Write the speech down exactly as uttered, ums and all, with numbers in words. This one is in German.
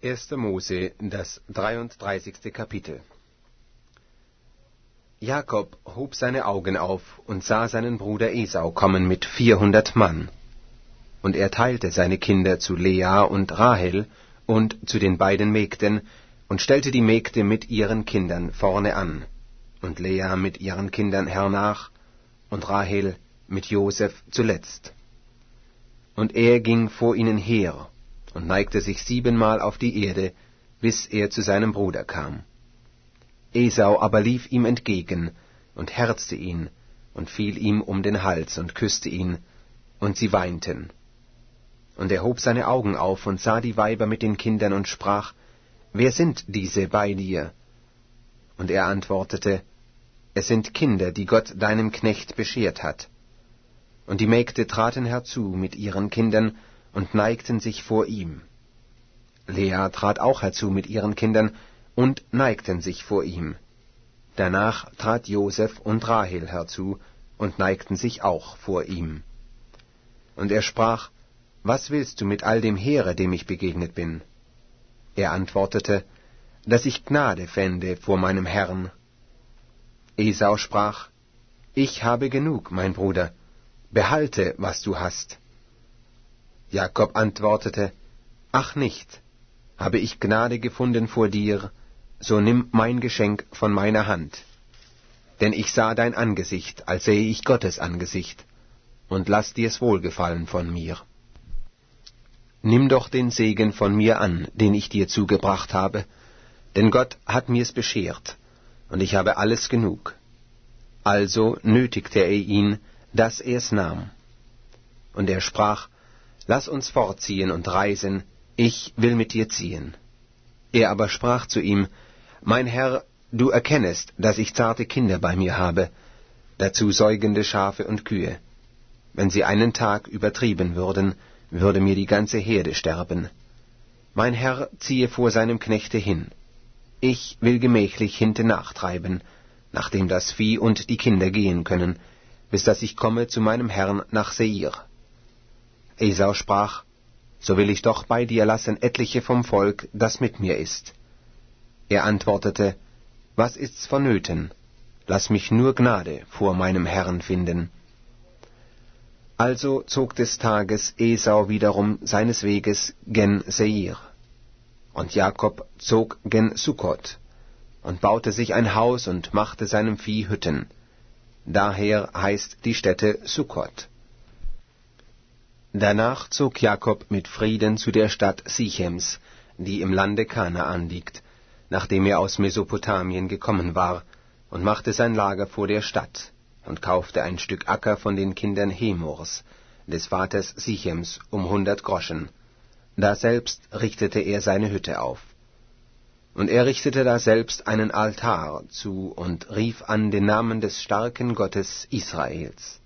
erster Mose, das dreiunddreißigste Kapitel. Jakob hob seine Augen auf und sah seinen Bruder Esau kommen mit vierhundert Mann. Und er teilte seine Kinder zu Lea und Rahel und zu den beiden Mägden und stellte die Mägde mit ihren Kindern vorne an, und Lea mit ihren Kindern hernach, und Rahel mit Joseph zuletzt. Und er ging vor ihnen her und neigte sich siebenmal auf die Erde, bis er zu seinem Bruder kam. Esau aber lief ihm entgegen und herzte ihn und fiel ihm um den Hals und küsste ihn, und sie weinten. Und er hob seine Augen auf und sah die Weiber mit den Kindern und sprach: Wer sind diese bei dir? Und er antwortete: Es sind Kinder, die Gott deinem Knecht beschert hat. Und die Mägde traten herzu mit ihren Kindern und neigten sich vor ihm. Lea trat auch herzu mit ihren Kindern und neigten sich vor ihm. Danach trat Joseph und Rahel herzu und neigten sich auch vor ihm. Und er sprach: Was willst du mit all dem Heere, dem ich begegnet bin? Er antwortete: Dass ich Gnade fände vor meinem Herrn. Esau sprach: Ich habe genug, mein Bruder, behalte, was du hast. Jakob antwortete: Ach nicht, habe ich Gnade gefunden vor dir, so nimm mein Geschenk von meiner Hand. Denn ich sah dein Angesicht, als sähe ich Gottes Angesicht, und lass dir's wohlgefallen von mir. Nimm doch den Segen von mir an, den ich dir zugebracht habe, denn Gott hat mir's beschert, und ich habe alles genug. Also nötigte er ihn, dass er's nahm. Und er sprach: Lass uns fortziehen und reisen, ich will mit dir ziehen. Er aber sprach zu ihm: Mein Herr, du erkennest, dass ich zarte Kinder bei mir habe, dazu säugende Schafe und Kühe. Wenn sie einen Tag übertrieben würden, würde mir die ganze Herde sterben. Mein Herr ziehe vor seinem Knechte hin. Ich will gemächlich hintennach treiben, nachdem das Vieh und die Kinder gehen können, bis dass ich komme zu meinem Herrn nach Seir. Esau sprach: So will ich doch bei dir lassen etliche vom Volk, das mit mir ist. Er antwortete: Was ist's vonnöten? Lass mich nur Gnade vor meinem Herrn finden. Also zog des Tages Esau wiederum seines Weges gen Seir. Und Jakob zog gen Sukkot und baute sich ein Haus und machte seinem Vieh Hütten. Daher heißt die Stätte Sukkot. Danach zog Jakob mit Frieden zu der Stadt Sichems, die im Lande Kanaan liegt, nachdem er aus Mesopotamien gekommen war, und machte sein Lager vor der Stadt, und kaufte ein Stück Acker von den Kindern Hemors, des Vaters Sichems, um hundert Groschen. Daselbst richtete er seine Hütte auf. Und er richtete daselbst einen Altar zu und rief an den Namen des starken Gottes Israels.